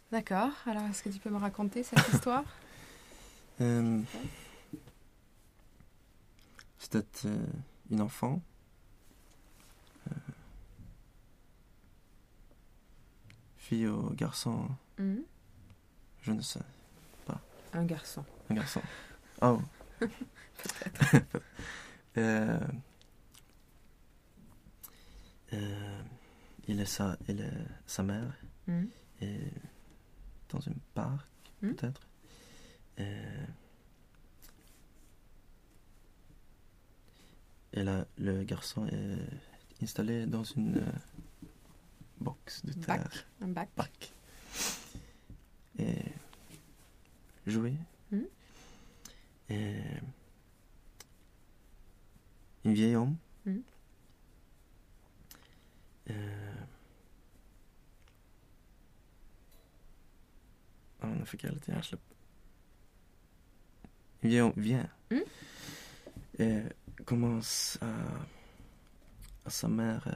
D'accord. Alors, est-ce que tu peux me raconter cette histoire? Euh, C'était une enfant. Fille ou garçon, Mhm. je ne sais. Un garçon. Un garçon. Oh. Peut-être. Euh, il est sa mère Mhm. est dans un parc, Mhm. peut-être. Et là, le garçon est installé dans une box de terre. Bac. Un bac. Bac. Et jouer. Mhm. Et un vieil homme. Mhm. Nu fick jag lite hjärnsläpp. Un vieil homme vient. Mhm. Et commence à sa mère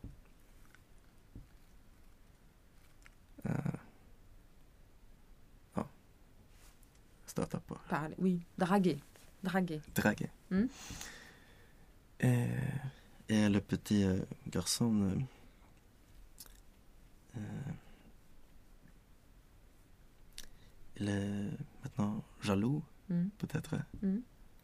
stöta på. Parler. Oui. Draguer. Draguer. Draguer. Mhm. Et le petit garçon il est maintenant jaloux, Mhm. peut-être. Mhm.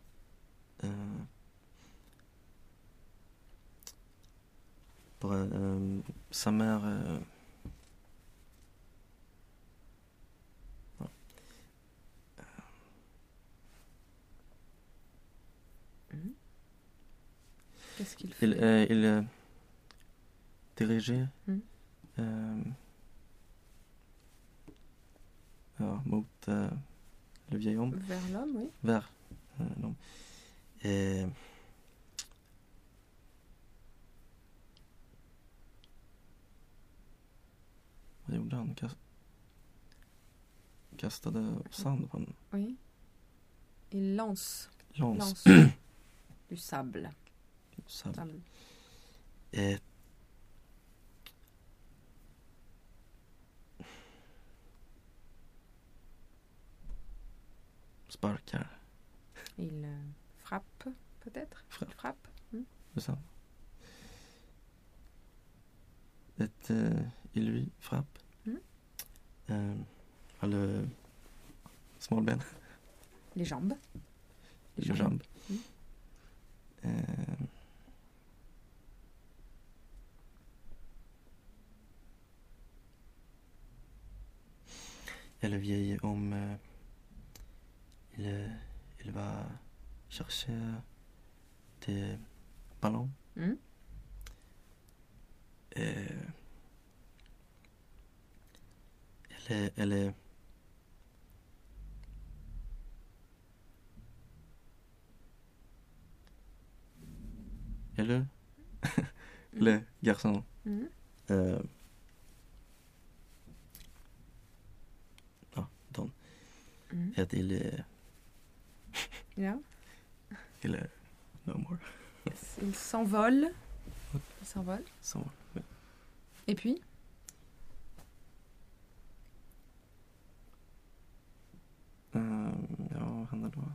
Pour sa mère. Mhm. Qu'est-ce qu'il fait? Il est dirigé Mhm. mot le vieil homme. Vers l'homme, oui. Vers l'homme. Et vad gjorde han? Kastade sand på honom. Oui. Il lance. Lance. Du sable. Sable. Et sparkar. Il frappe, peut-être. Frappe. Il frappe. Det sant. Il lui frappe. Le smålben. Les jambes. Les jambes. Et le vieil homme, il va chercher des ballons. Et elle est le garçon Don. Et il est Yeah. il est no more. Yes. Il s'envole. Il s'envole. Ouais. Et puis? Ja, vad händer då?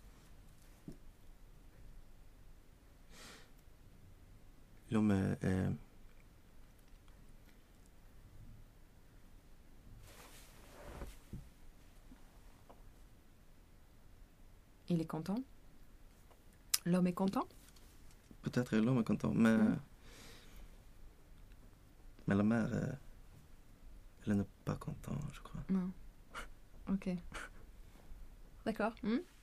L'homme est Il est content. L'homme est content. peut-être l'homme est content, mais la mère elle n'est pas contente, je crois. Non. Ok. D'accord.